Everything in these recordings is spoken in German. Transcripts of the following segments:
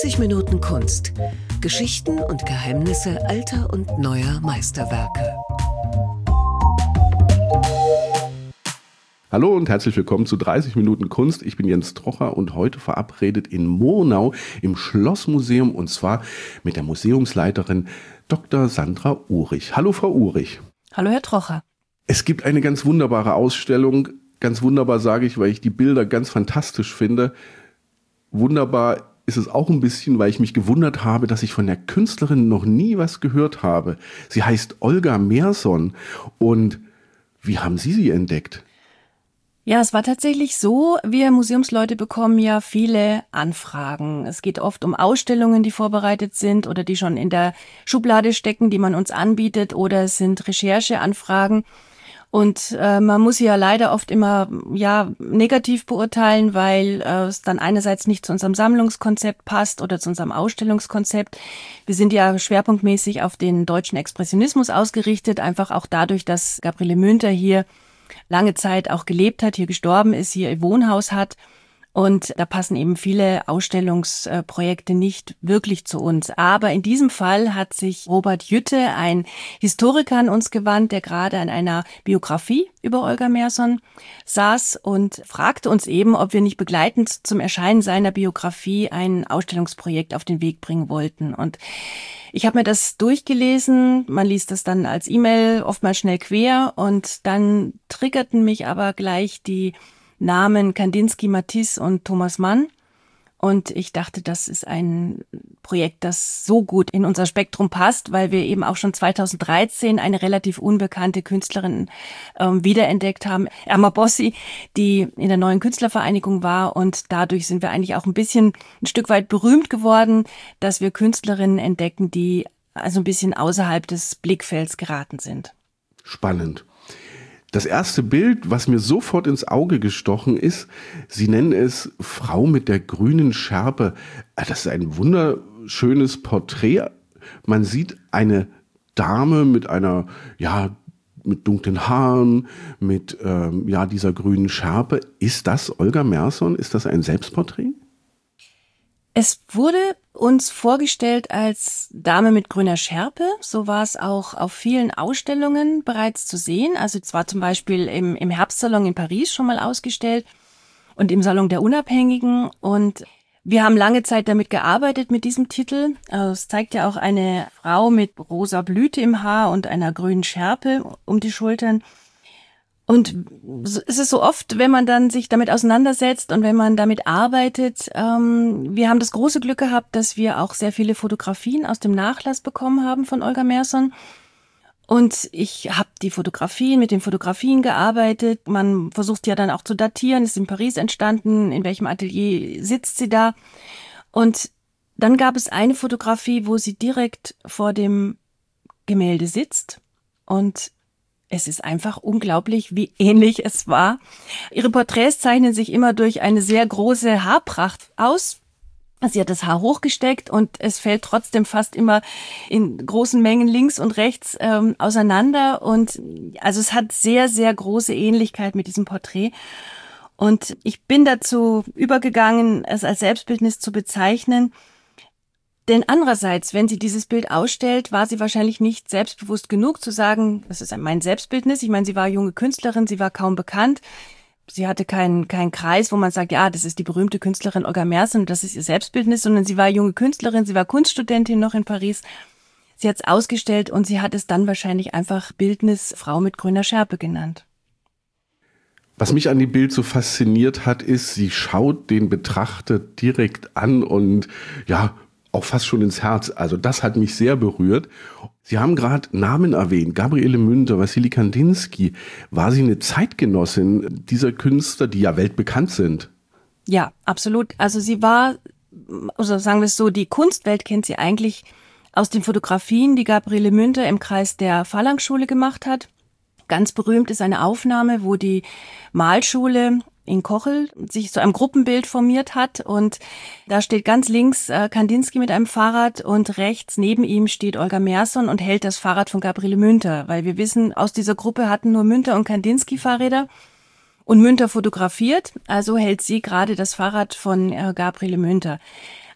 30 Minuten Kunst. Geschichten und Geheimnisse alter und neuer Meisterwerke. Hallo und herzlich willkommen zu 30 Minuten Kunst. Ich bin Jens Trocher und heute verabredet in Murnau im Schlossmuseum und zwar mit der Museumsleiterin Dr. Sandra Uhrig. Hallo Frau Uhrig. Hallo Herr Trocher. Es gibt eine ganz wunderbare Ausstellung. Ganz wunderbar sage ich, weil ich die Bilder ganz fantastisch finde. Wunderbar ist es auch ein bisschen, weil ich mich gewundert habe, dass ich von der Künstlerin noch nie was gehört habe. Sie heißt Olga Merson. Und wie haben Sie entdeckt? Ja, es war tatsächlich so, wir Museumsleute bekommen ja viele Anfragen. Es geht oft um Ausstellungen, die vorbereitet sind oder die schon in der Schublade stecken, die man uns anbietet, oder es sind Rechercheanfragen. Und man muss sie ja leider oft immer negativ beurteilen, weil es dann einerseits nicht zu unserem Sammlungskonzept passt oder zu unserem Ausstellungskonzept. Wir sind ja schwerpunktmäßig auf den deutschen Expressionismus ausgerichtet, einfach auch dadurch, dass Gabriele Münter hier lange Zeit auch gelebt hat, hier gestorben ist, hier ihr Wohnhaus hat. Und da passen eben viele Ausstellungsprojekte nicht wirklich zu uns. Aber in diesem Fall hat sich Robert Jütte, ein Historiker, an uns gewandt, der gerade an einer Biografie über Olga Merson saß und fragte uns eben, ob wir nicht begleitend zum Erscheinen seiner Biografie ein Ausstellungsprojekt auf den Weg bringen wollten. Und ich habe mir das durchgelesen, man liest das dann als E-Mail oftmals schnell quer und dann triggerten mich aber gleich die Namen Kandinsky, Matisse und Thomas Mann. Und ich dachte, das ist ein Projekt, das so gut in unser Spektrum passt, weil wir eben auch schon 2013 eine relativ unbekannte Künstlerin wiederentdeckt haben, Erma Bossi, die in der neuen Künstlervereinigung war. Und dadurch sind wir eigentlich auch ein Stück weit berühmt geworden, dass wir Künstlerinnen entdecken, die also ein bisschen außerhalb des Blickfelds geraten sind. Spannend. Das erste Bild, was mir sofort ins Auge gestochen ist, Sie nennen es Frau mit der grünen Schärpe. Das ist ein wunderschönes Porträt. Man sieht eine Dame mit mit dunklen Haaren, mit dieser grünen Schärpe. Ist das Olga Merson? Ist das ein Selbstporträt? Es wurde uns vorgestellt als Dame mit grüner Schärpe. So war es auch auf vielen Ausstellungen bereits zu sehen. Also es war zum Beispiel im Herbstsalon in Paris schon mal ausgestellt und im Salon der Unabhängigen. Und wir haben lange Zeit damit gearbeitet, mit diesem Titel. Also es zeigt ja auch eine Frau mit rosa Blüte im Haar und einer grünen Schärpe um die Schultern. Und es ist so oft, wenn man dann sich damit auseinandersetzt und wenn man damit arbeitet, wir haben das große Glück gehabt, dass wir auch sehr viele Fotografien aus dem Nachlass bekommen haben von Olga Merson. Und ich habe mit den Fotografien gearbeitet. Man versucht ja dann auch zu datieren, ist in Paris entstanden, in welchem Atelier sitzt sie da. Und dann gab es eine Fotografie, wo sie direkt vor dem Gemälde sitzt und es ist einfach unglaublich, wie ähnlich es war. Ihre Porträts zeichnen sich immer durch eine sehr große Haarpracht aus. Sie hat das Haar hochgesteckt und es fällt trotzdem fast immer in großen Mengen links und rechts auseinander. Und also es hat sehr, sehr große Ähnlichkeit mit diesem Porträt. Und ich bin dazu übergegangen, es als Selbstbildnis zu bezeichnen. Denn andererseits, wenn sie dieses Bild ausstellt, war sie wahrscheinlich nicht selbstbewusst genug zu sagen, das ist mein Selbstbildnis. Ich meine, sie war junge Künstlerin, sie war kaum bekannt. Sie hatte keinen Kreis, wo man sagt, ja, das ist die berühmte Künstlerin Olga Merson, das ist ihr Selbstbildnis, sondern sie war junge Künstlerin, sie war Kunststudentin noch in Paris. Sie hat es ausgestellt und sie hat es dann wahrscheinlich einfach Bildnis Frau mit grüner Schärpe genannt. Was mich an dem Bild so fasziniert hat, ist, sie schaut den Betrachter direkt an und auch fast schon ins Herz. Also das hat mich sehr berührt. Sie haben gerade Namen erwähnt, Gabriele Münter, Wassily Kandinsky. War sie eine Zeitgenossin dieser Künstler, die ja weltbekannt sind? Ja, absolut. Also sie war, also sagen wir es so, die Kunstwelt kennt sie eigentlich aus den Fotografien, die Gabriele Münter im Kreis der Phalanx-Schule gemacht hat. Ganz berühmt ist eine Aufnahme, wo die Malschule in Kochel sich zu einem Gruppenbild formiert hat und da steht ganz links Kandinsky mit einem Fahrrad und rechts neben ihm steht Olga Merson und hält das Fahrrad von Gabriele Münter, weil wir wissen, aus dieser Gruppe hatten nur Münter und Kandinsky Fahrräder und Münter fotografiert, also hält sie gerade das Fahrrad von Gabriele Münter.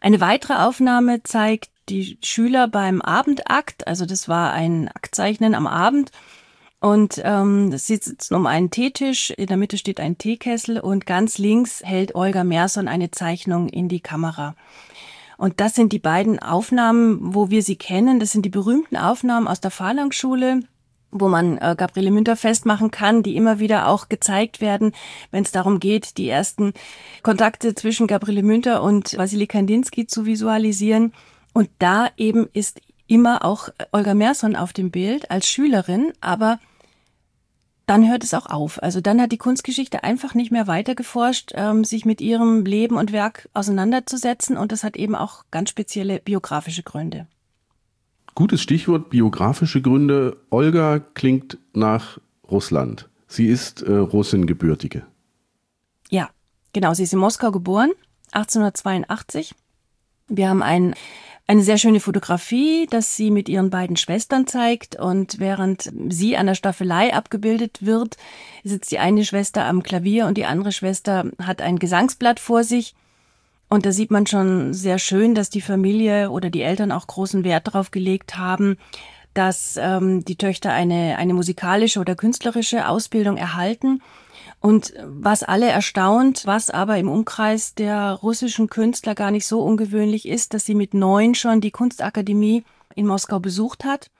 Eine weitere Aufnahme zeigt die Schüler beim Abendakt, also das war ein Aktzeichnen am Abend. Und sie sitzen um einen Teetisch, in der Mitte steht ein Teekessel und ganz links hält Olga Merson eine Zeichnung in die Kamera. Und das sind die beiden Aufnahmen, wo wir sie kennen. Das sind die berühmten Aufnahmen aus der Phalanx-Schule, wo man Gabriele Münter festmachen kann, die immer wieder auch gezeigt werden, wenn es darum geht, die ersten Kontakte zwischen Gabriele Münter und Wassily Kandinsky zu visualisieren. Und da eben ist immer auch Olga Merson auf dem Bild als Schülerin, aber dann hört es auch auf. Also dann hat die Kunstgeschichte einfach nicht mehr weitergeforscht, sich mit ihrem Leben und Werk auseinanderzusetzen. Und das hat eben auch ganz spezielle biografische Gründe. Gutes Stichwort, biografische Gründe. Olga klingt nach Russland. Sie ist Russin gebürtige. Ja, genau. Sie ist in Moskau geboren, 1882. Wir haben eine sehr schöne Fotografie, das sie mit ihren beiden Schwestern zeigt. Und während sie an der Staffelei abgebildet wird, sitzt die eine Schwester am Klavier und die andere Schwester hat ein Gesangsblatt vor sich. Und da sieht man schon sehr schön, dass die Familie oder die Eltern auch großen Wert darauf gelegt haben, dass die Töchter eine musikalische oder künstlerische Ausbildung erhalten. Und was alle erstaunt, was aber im Umkreis der russischen Künstler gar nicht so ungewöhnlich ist, dass sie mit 9 schon die Kunstakademie in Moskau besucht hat.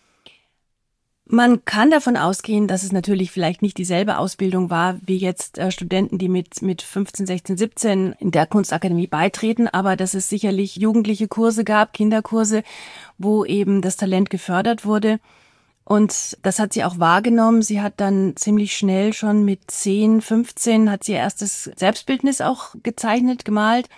Man kann davon ausgehen, dass es natürlich vielleicht nicht dieselbe Ausbildung war, wie jetzt Studenten, die mit 15, 16, 17 in der Kunstakademie beitreten, aber dass es sicherlich jugendliche Kurse gab, Kinderkurse, wo eben das Talent gefördert wurde. Und das hat sie auch wahrgenommen. Sie hat dann ziemlich schnell schon mit 10, 15 hat sie ihr erstes Selbstbildnis auch gezeichnet, gemalt.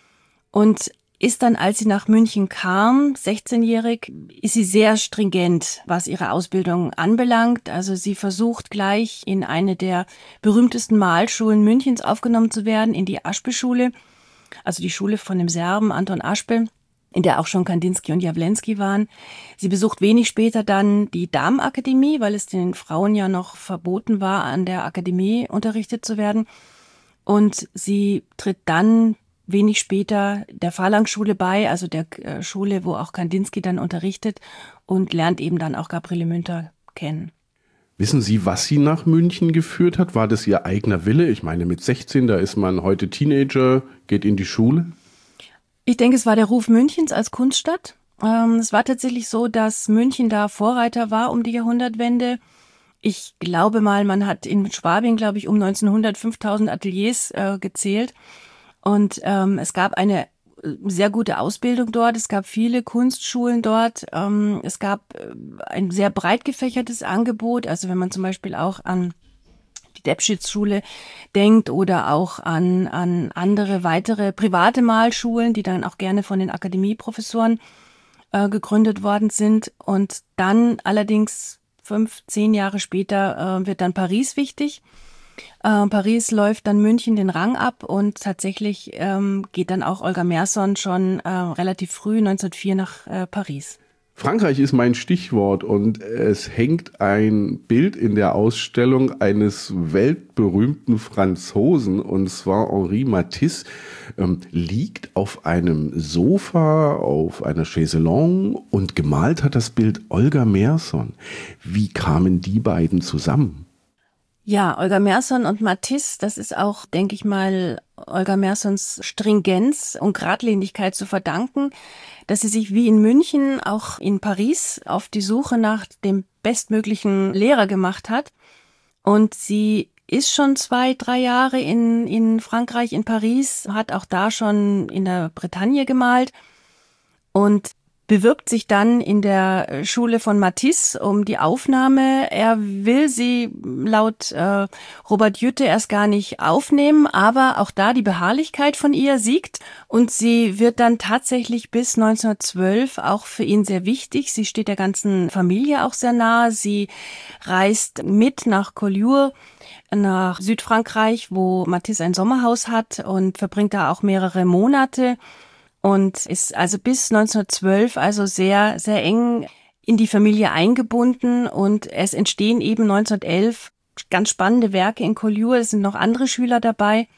Und ist dann, als sie nach München kam, 16-jährig, ist sie sehr stringent, was ihre Ausbildung anbelangt. Also sie versucht gleich in eine der berühmtesten Malschulen Münchens aufgenommen zu werden, in die Aschbe-Schule, also die Schule von dem Serben Anton Aschbe, in der auch schon Kandinsky und Jawlensky waren. Sie besucht wenig später dann die Damenakademie, weil es den Frauen ja noch verboten war, an der Akademie unterrichtet zu werden. Und sie tritt dann wenig später der Phalanx-Schule bei, also der Schule, wo auch Kandinsky dann unterrichtet und lernt eben dann auch Gabriele Münter kennen. Wissen Sie, was sie nach München geführt hat? War das ihr eigener Wille? Ich meine, mit 16, da ist man heute Teenager, geht in die Schule. Ich denke, es war der Ruf Münchens als Kunststadt. Es war tatsächlich so, dass München da Vorreiter war um die Jahrhundertwende. Ich glaube mal, man hat in Schwabing, glaube ich, um 1900 5000 Ateliers gezählt. Und es gab eine sehr gute Ausbildung dort. Es gab viele Kunstschulen dort. Es gab ein sehr breit gefächertes Angebot. Also wenn man zum Beispiel auch an die Debschitz-Schule denkt oder auch an andere weitere private Malschulen, die dann auch gerne von den Akademieprofessoren gegründet worden sind. Und dann allerdings 5-10 Jahre später wird dann Paris wichtig. Paris läuft dann München den Rang ab und tatsächlich geht dann auch Olga Merson schon relativ früh 1904 nach Paris. Frankreich ist mein Stichwort und es hängt ein Bild in der Ausstellung eines weltberühmten Franzosen, und zwar Henri Matisse, liegt auf einem Sofa, auf einer Chaiselongue und gemalt hat das Bild Olga Merson. Wie kamen die beiden zusammen? Ja, Olga Merson und Matisse, das ist auch, denke ich mal, Olga Mersons Stringenz und Geradlinigkeit zu verdanken, dass sie sich wie in München auch in Paris auf die Suche nach dem bestmöglichen Lehrer gemacht hat. Und sie ist schon 2-3 Jahre in Frankreich, in Paris, hat auch da schon in der Bretagne gemalt und bewirbt sich dann in der Schule von Matisse um die Aufnahme. Er will sie laut Robert Jütte erst gar nicht aufnehmen, aber auch da die Beharrlichkeit von ihr siegt und sie wird dann tatsächlich bis 1912 auch für ihn sehr wichtig. Sie steht der ganzen Familie auch sehr nahe. Sie reist mit nach Collioure, nach Südfrankreich, wo Matisse ein Sommerhaus hat und verbringt da auch mehrere Monate. Und ist also bis 1912 also sehr, sehr eng in die Familie eingebunden. Und es entstehen eben 1911 ganz spannende Werke in Collioure. Es sind noch andere Schüler dabei.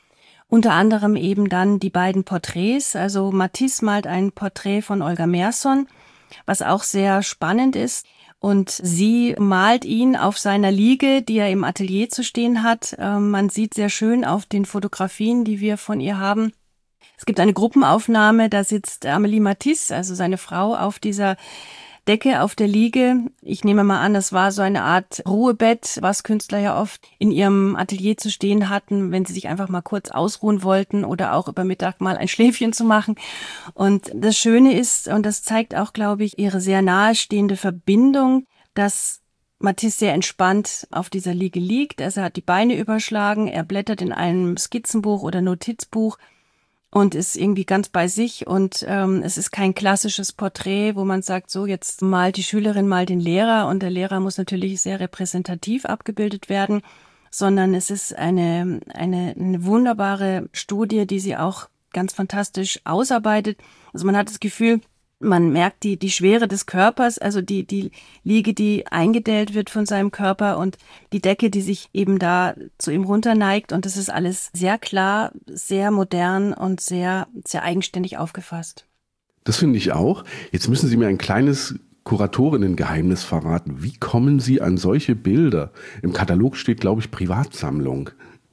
Unter anderem eben dann die beiden Porträts. Also Matisse malt ein Porträt von Olga Merson, was auch sehr spannend ist. Und sie malt ihn auf seiner Liege, die er im Atelier zu stehen hat. Man sieht sehr schön auf den Fotografien, die wir von ihr haben. Es gibt eine Gruppenaufnahme, da sitzt Amélie Matisse, also seine Frau, auf dieser Decke auf der Liege. Ich nehme mal an, das war so eine Art Ruhebett, was Künstler ja oft in ihrem Atelier zu stehen hatten, wenn sie sich einfach mal kurz ausruhen wollten oder auch über Mittag mal ein Schläfchen zu machen. Und das Schöne ist, und das zeigt auch, glaube ich, ihre sehr nahestehende Verbindung, dass Matisse sehr entspannt auf dieser Liege liegt. Also er hat die Beine überschlagen, er blättert in einem Skizzenbuch oder Notizbuch und ist irgendwie ganz bei sich, und es ist kein klassisches Porträt, wo man sagt, so jetzt malt die Schülerin mal den Lehrer, und der Lehrer muss natürlich sehr repräsentativ abgebildet werden, sondern es ist eine wunderbare Studie, die sie auch ganz fantastisch ausarbeitet. Also man hat das Gefühl, man merkt die Schwere des Körpers, also die Liege, die eingedellt wird von seinem Körper, und die Decke, die sich eben da zu ihm runterneigt. Und das ist alles sehr klar, sehr modern und sehr, sehr eigenständig aufgefasst. Das finde ich auch. Jetzt müssen Sie mir ein kleines Kuratorinnen-Geheimnis verraten. Wie kommen Sie an solche Bilder? Im Katalog steht, glaube ich, Privatsammlung.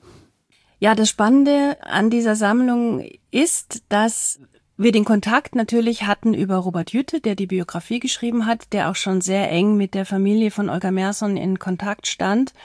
Ja, das Spannende an dieser Sammlung ist, dass wir den Kontakt natürlich hatten über Robert Jütte, der die Biografie geschrieben hat, der auch schon sehr eng mit der Familie von Olga Merson in Kontakt stand,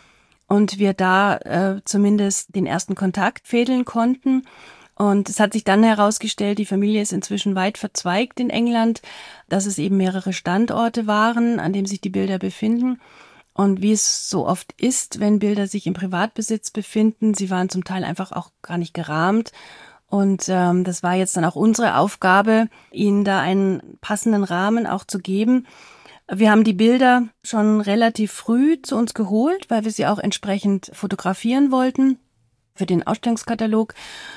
und wir da zumindest den ersten Kontakt fädeln konnten. Und es hat sich dann herausgestellt, die Familie ist inzwischen weit verzweigt in England, dass es eben mehrere Standorte waren, an denen sich die Bilder befinden. Und wie es so oft ist, wenn Bilder sich im Privatbesitz befinden, sie waren zum Teil einfach auch gar nicht gerahmt. Und das war jetzt dann auch unsere Aufgabe, ihnen da einen passenden Rahmen auch zu geben. Wir haben die Bilder schon relativ früh zu uns geholt, weil wir sie auch entsprechend fotografieren wollten für den Ausstellungskatalog.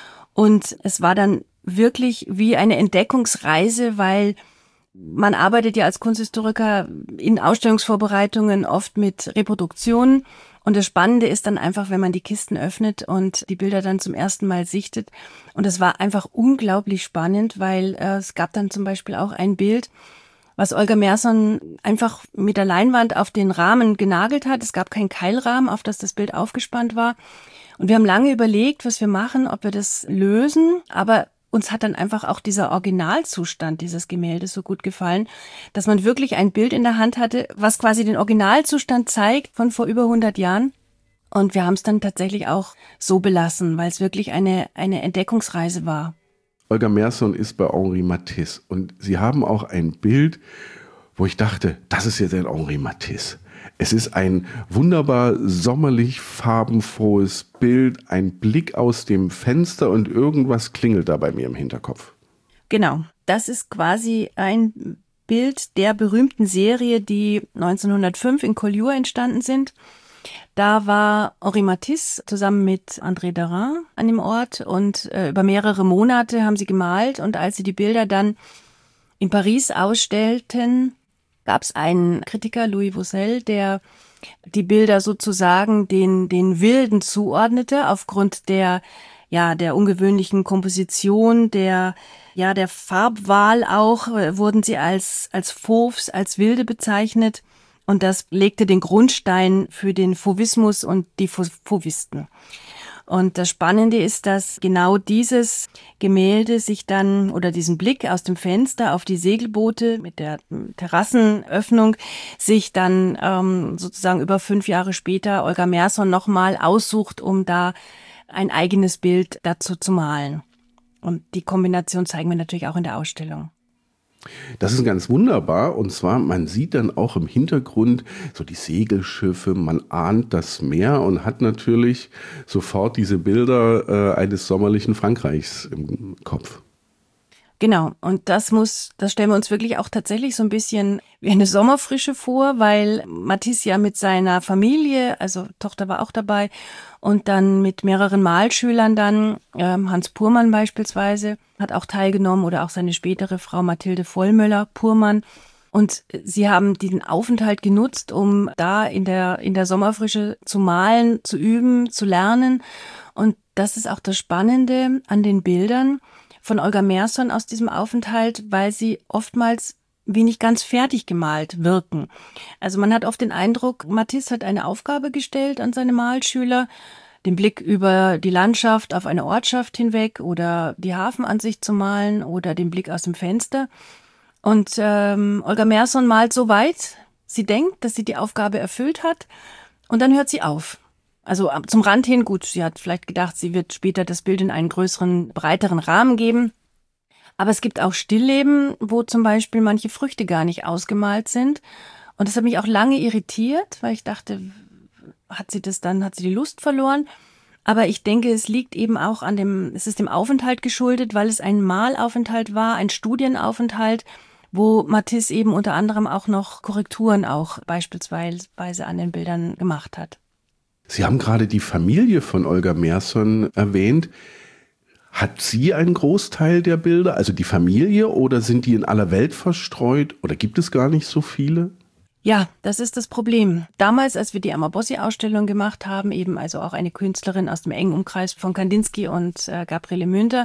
Und es war dann wirklich wie eine Entdeckungsreise, weil man arbeitet ja als Kunsthistoriker in Ausstellungsvorbereitungen oft mit Reproduktionen. Und das Spannende ist dann einfach, wenn man die Kisten öffnet und die Bilder dann zum ersten Mal sichtet. Und es war einfach unglaublich spannend, weil es gab dann zum Beispiel auch ein Bild, was Olga Merson einfach mit der Leinwand auf den Rahmen genagelt hat. Es gab keinen Keilrahmen, auf das das Bild aufgespannt war. Und wir haben lange überlegt, was wir machen, ob wir das lösen. Aber uns hat dann einfach auch dieser Originalzustand dieses Gemäldes so gut gefallen, dass man wirklich ein Bild in der Hand hatte, was quasi den Originalzustand zeigt von vor über 100 Jahren. Und wir haben es dann tatsächlich auch so belassen, weil es wirklich eine Entdeckungsreise war. Olga Merson ist bei Henri Matisse, und Sie haben auch ein Bild, wo ich dachte, das ist jetzt ein Henri Matisse. Es ist ein wunderbar sommerlich farbenfrohes Bild, ein Blick aus dem Fenster, und irgendwas klingelt da bei mir im Hinterkopf. Genau, das ist quasi ein Bild der berühmten Serie, die 1905 in Collioure entstanden sind. Da war Henri Matisse zusammen mit André Derain an dem Ort, und über mehrere Monate haben sie gemalt, und als sie die Bilder dann in Paris ausstellten, gab es einen Kritiker, Louis Vaucel, der die Bilder sozusagen den Wilden zuordnete, aufgrund der ungewöhnlichen Komposition, der Farbwahl auch, wurden sie als Fauves, als Wilde bezeichnet. Und das legte den Grundstein für den Fauvismus und die Fauvisten. Und das Spannende ist, dass genau dieses Gemälde sich dann, oder diesen Blick aus dem Fenster auf die Segelboote mit der Terrassenöffnung, sich dann sozusagen über 5 Jahre später Olga Merson nochmal aussucht, um da ein eigenes Bild dazu zu malen. Und die Kombination zeigen wir natürlich auch in der Ausstellung. Das ist ganz wunderbar, und zwar, man sieht dann auch im Hintergrund so die Segelschiffe, man ahnt das Meer und hat natürlich sofort diese Bilder eines sommerlichen Frankreichs im Kopf. Genau, und das stellen wir uns wirklich auch tatsächlich so ein bisschen wie eine Sommerfrische vor, weil Matisse ja mit seiner Familie, also Tochter war auch dabei, und dann mit mehreren Malschülern dann, Hans Purmann beispielsweise, hat auch teilgenommen, oder auch seine spätere Frau Mathilde Vollmöller-Purmann. Und sie haben diesen Aufenthalt genutzt, um da in der Sommerfrische zu malen, zu üben, zu lernen. Und das ist auch das Spannende an den Bildern von Olga Merson aus diesem Aufenthalt, weil sie oftmals wie nicht ganz fertig gemalt wirken. Also man hat oft den Eindruck, Matisse hat eine Aufgabe gestellt an seine Malschüler, den Blick über die Landschaft auf eine Ortschaft hinweg oder die Hafenansicht zu malen oder den Blick aus dem Fenster. Und Olga Merson malt so weit, sie denkt, dass sie die Aufgabe erfüllt hat und dann hört sie auf. Also zum Rand hin, gut, sie hat vielleicht gedacht, sie wird später das Bild in einen größeren, breiteren Rahmen geben. Aber es gibt auch Stillleben, wo zum Beispiel manche Früchte gar nicht ausgemalt sind. Und das hat mich auch lange irritiert, weil ich dachte, hat sie die Lust verloren? Aber ich denke, es liegt eben auch es ist dem Aufenthalt geschuldet, weil es ein Malaufenthalt war, ein Studienaufenthalt, wo Matisse eben unter anderem auch noch Korrekturen auch beispielsweise an den Bildern gemacht hat. Sie haben gerade die Familie von Olga Merson erwähnt. Hat sie einen Großteil der Bilder, also die Familie, oder sind die in aller Welt verstreut oder gibt es gar nicht so viele? Ja, das ist das Problem. Damals, als wir die Amabossi-Ausstellung gemacht haben, eben also auch eine Künstlerin aus dem engen Umkreis von Kandinsky und Gabriele Münter,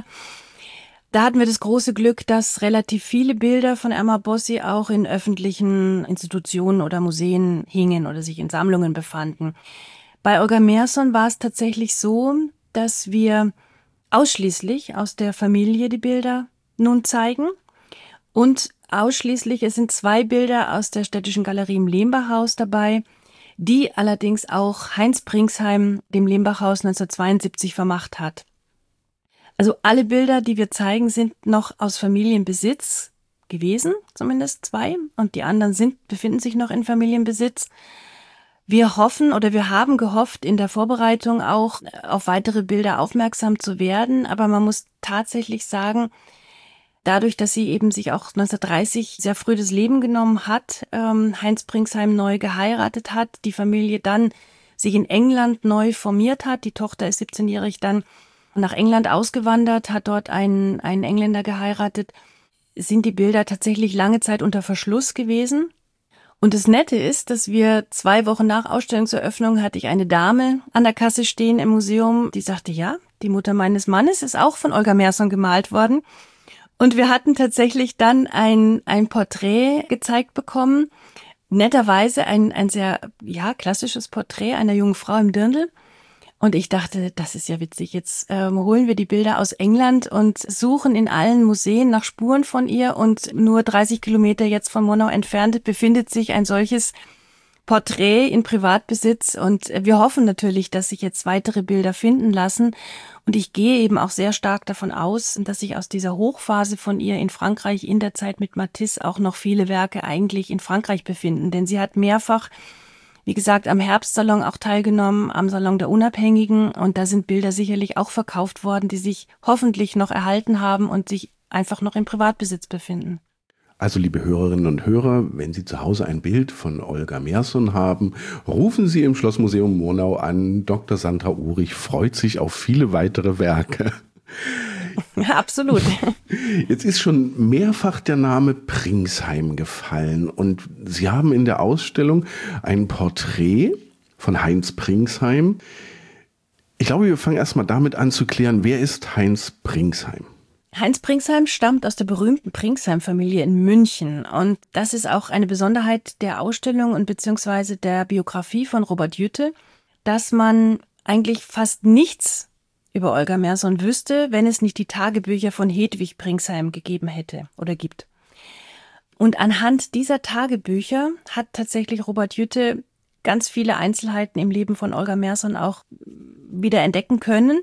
da hatten wir das große Glück, dass relativ viele Bilder von Amabossi auch in öffentlichen Institutionen oder Museen hingen oder sich in Sammlungen befanden. Bei Olga Merson war es tatsächlich so, dass wir ausschließlich aus der Familie die Bilder nun zeigen und ausschließlich, es sind 2 Bilder aus der Städtischen Galerie im Lehmbachhaus dabei, die allerdings auch Heinz Pringsheim dem Lehmbachhaus 1972 vermacht hat. Also alle Bilder, die wir zeigen, sind noch aus Familienbesitz gewesen, zumindest 2, und die anderen befinden sich noch in Familienbesitz. Wir hoffen oder wir haben gehofft, in der Vorbereitung auch auf weitere Bilder aufmerksam zu werden. Aber man muss tatsächlich sagen, dadurch, dass sie eben sich auch 1930 sehr früh das Leben genommen hat, Heinz Pringsheim neu geheiratet hat, die Familie dann sich in England neu formiert hat. Die Tochter ist 17-jährig dann nach England ausgewandert, hat dort einen Engländer geheiratet, sind die Bilder tatsächlich lange Zeit unter Verschluss gewesen. Und das Nette ist, dass wir 2 Wochen nach Ausstellungseröffnung hatte ich eine Dame an der Kasse stehen im Museum, die sagte, ja, die Mutter meines Mannes ist auch von Olga Merson gemalt worden. Und wir hatten tatsächlich dann ein Porträt gezeigt bekommen, netterweise ein sehr klassisches Porträt einer jungen Frau im Dirndl. Und ich dachte, das ist ja witzig. Jetzt holen wir die Bilder aus England und suchen in allen Museen nach Spuren von ihr. Und nur 30 Kilometer jetzt von Murnau entfernt befindet sich ein solches Porträt in Privatbesitz. Und wir hoffen natürlich, dass sich jetzt weitere Bilder finden lassen. Und ich gehe eben auch sehr stark davon aus, dass sich aus dieser Hochphase von ihr in Frankreich in der Zeit mit Matisse auch noch viele Werke eigentlich in Frankreich befinden. Denn sie hat mehrfach, wie gesagt, am Herbstsalon auch teilgenommen, am Salon der Unabhängigen. Und da sind Bilder sicherlich auch verkauft worden, die sich hoffentlich noch erhalten haben und sich einfach noch in Privatbesitz befinden. Also liebe Hörerinnen und Hörer, wenn Sie zu Hause ein Bild von Olga Merson haben, rufen Sie im Schlossmuseum Murnau an. Dr. Sandra Uhrig freut sich auf viele weitere Werke. Absolut. Jetzt ist schon mehrfach der Name Pringsheim gefallen und Sie haben in der Ausstellung ein Porträt von Heinz Pringsheim. Ich glaube, wir fangen erstmal damit an zu klären, wer ist Heinz Pringsheim? Heinz Pringsheim stammt aus der berühmten Pringsheim-Familie in München. Und das ist auch eine Besonderheit der Ausstellung und beziehungsweise der Biografie von Robert Jütte, dass man eigentlich fast nichts über Olga Merson wüsste, wenn es nicht die Tagebücher von Hedwig Pringsheim gegeben hätte oder gibt. Und anhand dieser Tagebücher hat tatsächlich Robert Jütte ganz viele Einzelheiten im Leben von Olga Merson auch wieder entdecken können.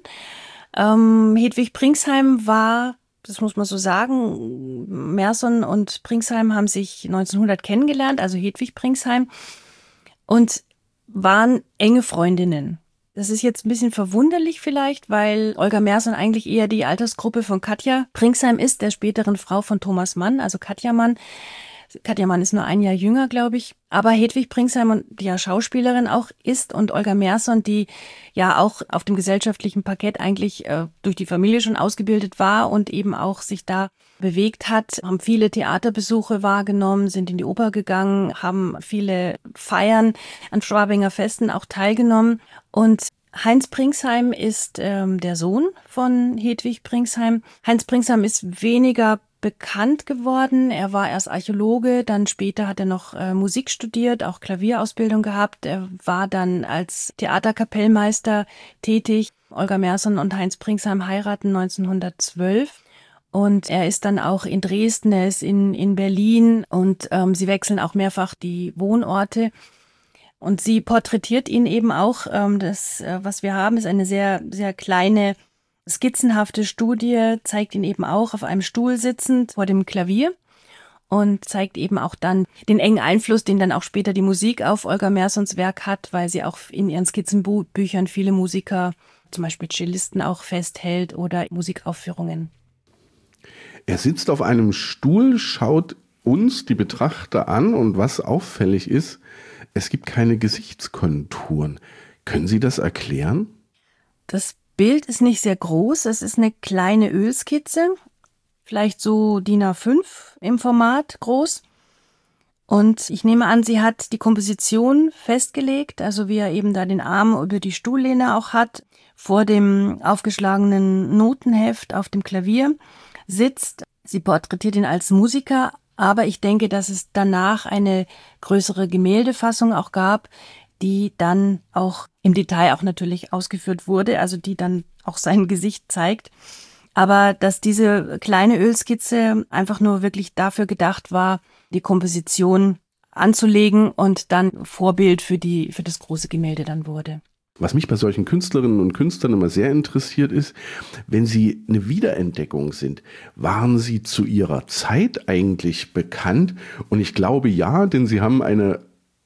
Hedwig Pringsheim war, das muss man so sagen, Merson und Pringsheim haben sich 1900 kennengelernt, also Hedwig Pringsheim, und waren enge Freundinnen. Das ist jetzt ein bisschen verwunderlich vielleicht, weil Olga Merson eigentlich eher die Altersgruppe von Katja Pringsheim ist, der späteren Frau von Thomas Mann, also Katja Mann. Katja Mann ist nur ein Jahr jünger, glaube ich. Aber Hedwig Pringsheim, die ja Schauspielerin auch ist, und Olga Merson, die ja auch auf dem gesellschaftlichen Parkett eigentlich durch die Familie schon ausgebildet war und eben auch sich da bewegt hat, haben viele Theaterbesuche wahrgenommen, sind in die Oper gegangen, haben viele Feiern an Schwabinger Festen auch teilgenommen. Und Heinz Pringsheim ist der Sohn von Hedwig Pringsheim. Heinz Pringsheim ist weniger bekannt geworden. Er war erst Archäologe, dann später hat er noch Musik studiert, auch Klavierausbildung gehabt. Er war dann als Theaterkapellmeister tätig. Olga Merson und Heinz Pringsheim heiraten 1912. Und er ist dann auch in Dresden, er ist in Berlin und sie wechseln auch mehrfach die Wohnorte. Und sie porträtiert ihn eben auch. Was wir haben, ist eine sehr, sehr kleine, skizzenhafte Studie, zeigt ihn eben auch auf einem Stuhl sitzend vor dem Klavier und zeigt eben auch dann den engen Einfluss, den dann auch später die Musik auf Olga Mersons Werk hat, weil sie auch in ihren Skizzenbüchern viele Musiker, zum Beispiel Cellisten auch festhält oder Musikaufführungen. Er sitzt auf einem Stuhl, schaut uns, die Betrachter, an und was auffällig ist, es gibt keine Gesichtskonturen. Können Sie das erklären? Das Bild ist nicht sehr groß. Es ist eine kleine Ölskizze, vielleicht so DIN A5 im Format groß. Und ich nehme an, sie hat die Komposition festgelegt, also wie er eben da den Arm über die Stuhllehne auch hat, vor dem aufgeschlagenen Notenheft auf dem Klavier sitzt. Sie porträtiert ihn als Musiker, aber ich denke, dass es danach eine größere Gemäldefassung auch gab, die dann auch im Detail auch natürlich ausgeführt wurde, also die dann auch sein Gesicht zeigt. Aber dass diese kleine Ölskizze einfach nur wirklich dafür gedacht war, die Komposition anzulegen und dann Vorbild für das große Gemälde dann wurde. Was mich bei solchen Künstlerinnen und Künstlern immer sehr interessiert ist, wenn sie eine Wiederentdeckung sind, waren sie zu ihrer Zeit eigentlich bekannt? Und ich glaube ja, denn sie haben eine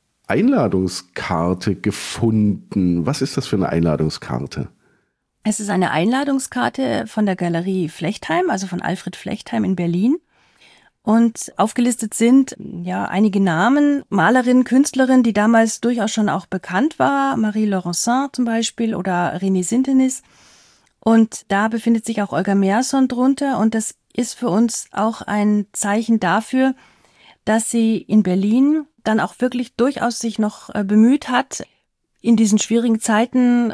Einladungskarte gefunden. Was ist das für eine Einladungskarte? Es ist eine Einladungskarte von der Galerie Flechtheim, also von Alfred Flechtheim in Berlin. Und aufgelistet sind ja einige Namen, Malerinnen, Künstlerinnen, die damals durchaus schon auch bekannt war, Marie Laurencin zum Beispiel oder René Sintenis. Und da befindet sich auch Olga Merson drunter und das ist für uns auch ein Zeichen dafür, dass sie in Berlin dann auch wirklich durchaus sich noch bemüht hat, in diesen schwierigen Zeiten,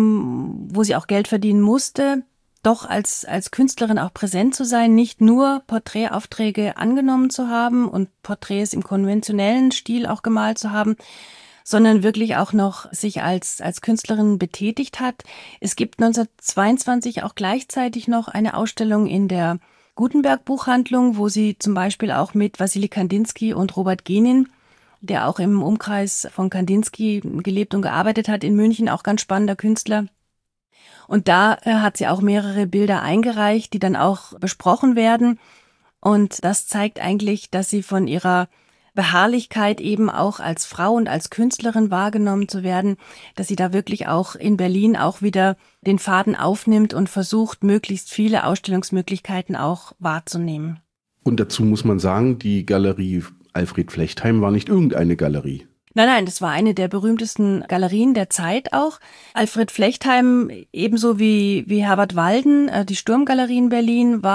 wo sie auch Geld verdienen musste, doch als Künstlerin auch präsent zu sein, nicht nur Porträtaufträge angenommen zu haben und Porträts im konventionellen Stil auch gemalt zu haben, sondern wirklich auch noch sich als Künstlerin betätigt hat. Es gibt 1922 auch gleichzeitig noch eine Ausstellung in der Gutenberg-Buchhandlung, wo sie zum Beispiel auch mit Wassily Kandinsky und Robert Genin, der auch im Umkreis von Kandinsky gelebt und gearbeitet hat in München, auch ganz spannender Künstler. Und da hat sie auch mehrere Bilder eingereicht, die dann auch besprochen werden. Und das zeigt eigentlich, dass sie von ihrer Beharrlichkeit eben auch als Frau und als Künstlerin wahrgenommen zu werden, dass sie da wirklich auch in Berlin auch wieder den Faden aufnimmt und versucht, möglichst viele Ausstellungsmöglichkeiten auch wahrzunehmen. Und dazu muss man sagen, die Galerie Alfred Flechtheim war nicht irgendeine Galerie. Nein, das war eine der berühmtesten Galerien der Zeit auch. Alfred Flechtheim, ebenso wie Herbert Walden, die Sturmgalerie in Berlin,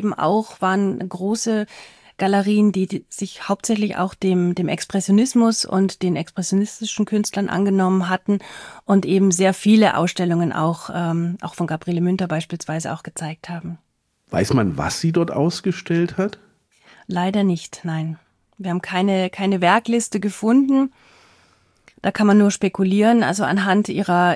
waren große Galerien, die sich hauptsächlich auch dem Expressionismus und den expressionistischen Künstlern angenommen hatten und eben sehr viele Ausstellungen auch von Gabriele Münter beispielsweise auch gezeigt haben. Weiß man, was sie dort ausgestellt hat? Leider nicht, nein. Wir haben keine Werkliste gefunden. Da kann man nur spekulieren, also anhand ihrer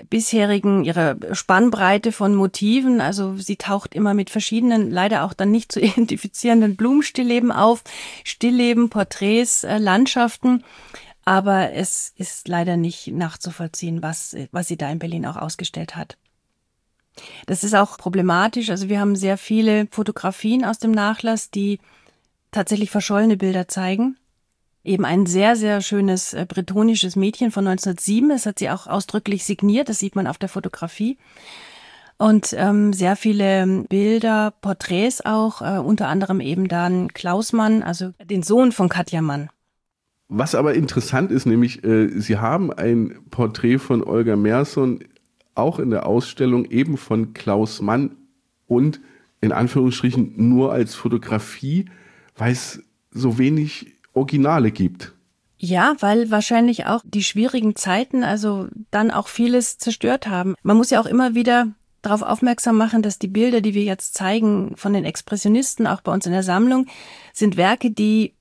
Spannbreite von Motiven. Also sie taucht immer mit verschiedenen, leider auch dann nicht zu identifizierenden Blumenstillleben auf. Stillleben, Porträts, Landschaften. Aber es ist leider nicht nachzuvollziehen, was sie da in Berlin auch ausgestellt hat. Das ist auch problematisch. Also wir haben sehr viele Fotografien aus dem Nachlass, die tatsächlich verschollene Bilder zeigen. Eben ein sehr, sehr schönes bretonisches Mädchen von 1907. Das hat sie auch ausdrücklich signiert. Das sieht man auf der Fotografie. Und sehr viele Bilder, Porträts auch, unter anderem eben dann Klaus Mann, also den Sohn von Katja Mann. Was aber interessant ist, nämlich Sie haben ein Porträt von Olga Merson auch in der Ausstellung eben von Klaus Mann und in Anführungsstrichen nur als Fotografie, weil es so wenig Originale gibt. Ja, weil wahrscheinlich auch die schwierigen Zeiten also dann auch vieles zerstört haben. Man muss ja auch immer wieder darauf aufmerksam machen, dass die Bilder, die wir jetzt zeigen von den Expressionisten, auch bei uns in der Sammlung, sind Werke, die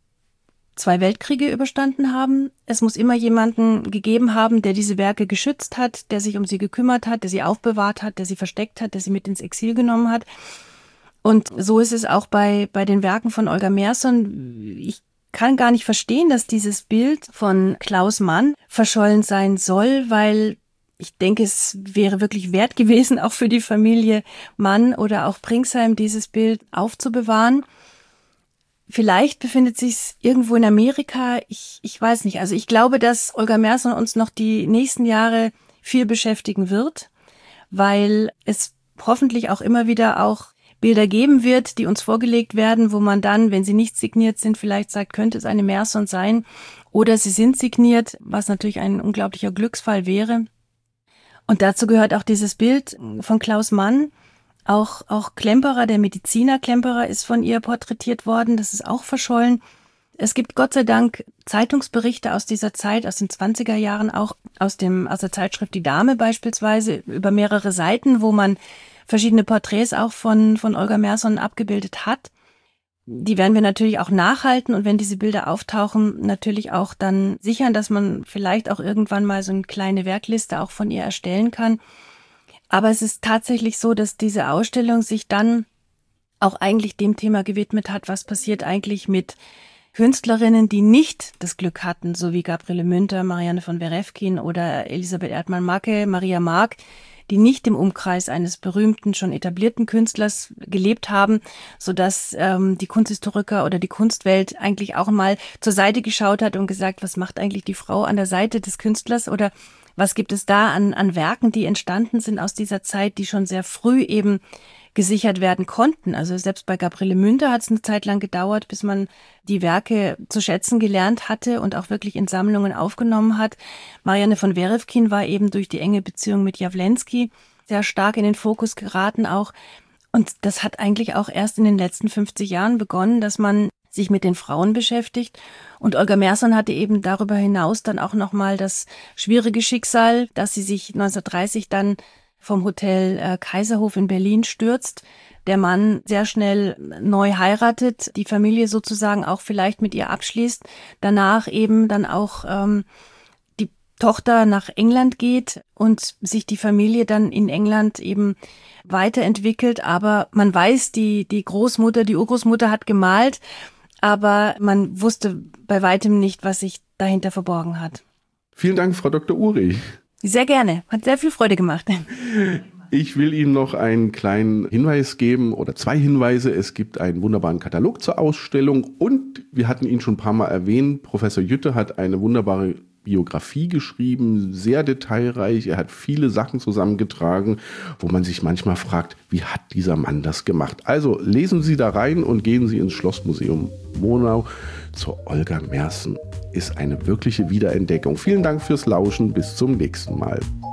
2 Weltkriege überstanden haben. Es muss immer jemanden gegeben haben, der diese Werke geschützt hat, der sich um sie gekümmert hat, der sie aufbewahrt hat, der sie versteckt hat, der sie mit ins Exil genommen hat. Und so ist es auch bei den Werken von Olga Merson. Ich kann gar nicht verstehen, dass dieses Bild von Klaus Mann verschollen sein soll, weil ich denke, es wäre wirklich wert gewesen, auch für die Familie Mann oder auch Pringsheim, dieses Bild aufzubewahren. Vielleicht befindet sich es irgendwo in Amerika, ich weiß nicht. Also ich glaube, dass Olga Merson uns noch die nächsten Jahre viel beschäftigen wird, weil es hoffentlich auch immer wieder auch Bilder geben wird, die uns vorgelegt werden, wo man dann, wenn sie nicht signiert sind, vielleicht sagt, könnte es eine Merson sein, oder sie sind signiert, was natürlich ein unglaublicher Glücksfall wäre. Und dazu gehört auch dieses Bild von Klaus Mann. Auch Klemperer, der Mediziner Klemperer, ist von ihr porträtiert worden. Das ist auch verschollen. Es gibt Gott sei Dank Zeitungsberichte aus dieser Zeit, aus den 20er Jahren, auch aus der Zeitschrift Die Dame beispielsweise, über mehrere Seiten, wo man verschiedene Porträts auch von Olga Merson abgebildet hat. Die werden wir natürlich auch nachhalten und wenn diese Bilder auftauchen, natürlich auch dann sichern, dass man vielleicht auch irgendwann mal so eine kleine Werkliste auch von ihr erstellen kann. Aber es ist tatsächlich so, dass diese Ausstellung sich dann auch eigentlich dem Thema gewidmet hat, was passiert eigentlich mit Künstlerinnen, die nicht das Glück hatten, so wie Gabriele Münter, Marianne von Werefkin oder Elisabeth Erdmann-Macke, Maria Mark, die nicht im Umkreis eines berühmten, schon etablierten Künstlers gelebt haben, sodass die Kunsthistoriker oder die Kunstwelt eigentlich auch mal zur Seite geschaut hat und gesagt, was macht eigentlich die Frau an der Seite des Künstlers oder was gibt es da an Werken, die entstanden sind aus dieser Zeit, die schon sehr früh eben gesichert werden konnten. Also selbst bei Gabriele Münter hat es eine Zeit lang gedauert, bis man die Werke zu schätzen gelernt hatte und auch wirklich in Sammlungen aufgenommen hat. Marianne von Werefkin war eben durch die enge Beziehung mit Jawlensky sehr stark in den Fokus geraten auch. Und das hat eigentlich auch erst in den letzten 50 Jahren begonnen, dass man sich mit den Frauen beschäftigt. Und Olga Merson hatte eben darüber hinaus dann auch nochmal das schwierige Schicksal, dass sie sich 1930 dann vom Hotel Kaiserhof in Berlin stürzt. Der Mann sehr schnell neu heiratet, die Familie sozusagen auch vielleicht mit ihr abschließt. Danach eben dann auch die Tochter nach England geht und sich die Familie dann in England eben weiterentwickelt. Aber man weiß, die Großmutter, die Urgroßmutter hat gemalt, aber man wusste bei weitem nicht, was sich dahinter verborgen hat. Vielen Dank, Frau Dr. Uri. Sehr gerne. Hat sehr viel Freude gemacht. Ich will Ihnen noch einen kleinen Hinweis geben oder 2 Hinweise. Es gibt einen wunderbaren Katalog zur Ausstellung und wir hatten ihn schon ein paar Mal erwähnt. Professor Jütte hat eine wunderbare Biografie geschrieben, sehr detailreich. Er hat viele Sachen zusammengetragen, wo man sich manchmal fragt, wie hat dieser Mann das gemacht? Also lesen Sie da rein und gehen Sie ins Schlossmuseum Monau zur Olga Merson. Ist eine wirkliche Wiederentdeckung. Vielen Dank fürs Lauschen. Bis zum nächsten Mal.